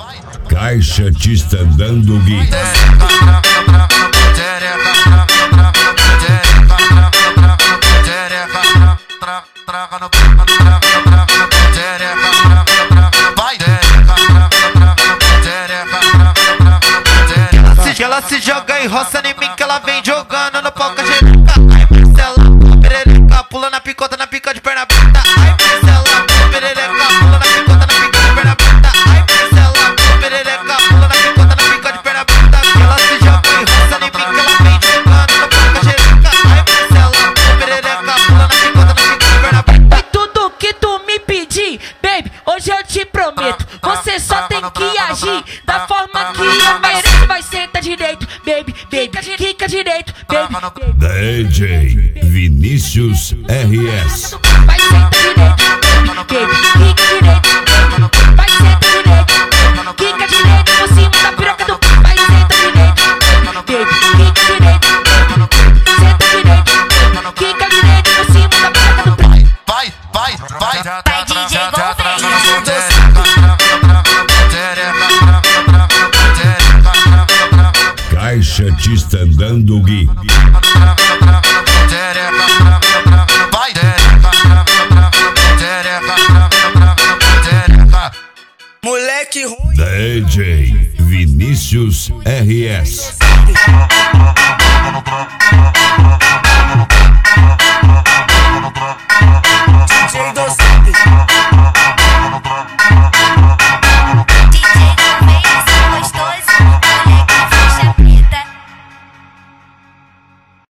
Caixa te dando Gui. Ela se joga e roça em mim que ela vem jogando no pau com a xereca. Ai Marcela, perereca, pula na picota, na pica de perna aberta. Ai Marcela, perereca, pula na picota, na pica de perna aberta. Ai Marcela, perereca, pula na picota, na pica de perna aberta. Ela se joga e roça em mim que ela vem jogando no pau com a xereca. Ai Marcela, perereca, pula na picota, na pica de perna aberta. E tudo que tu me pedir, baby, hoje eu te prometo. Você só tem que agir da forma que eu mereço. Vai sentar direito, baby, baby, quica direito, baby, baby. DJ Vinícius RS. Vai sentar direito, baby, quica direito, vai sentar direito, quica direito por cima da piroca do. Vai sentar direito, baby, quica direito, senta direito, quica direito por cima da piroca do. Vai DJ Caixa te dando Gui. Moleque ruim. DJ Vinícius RS.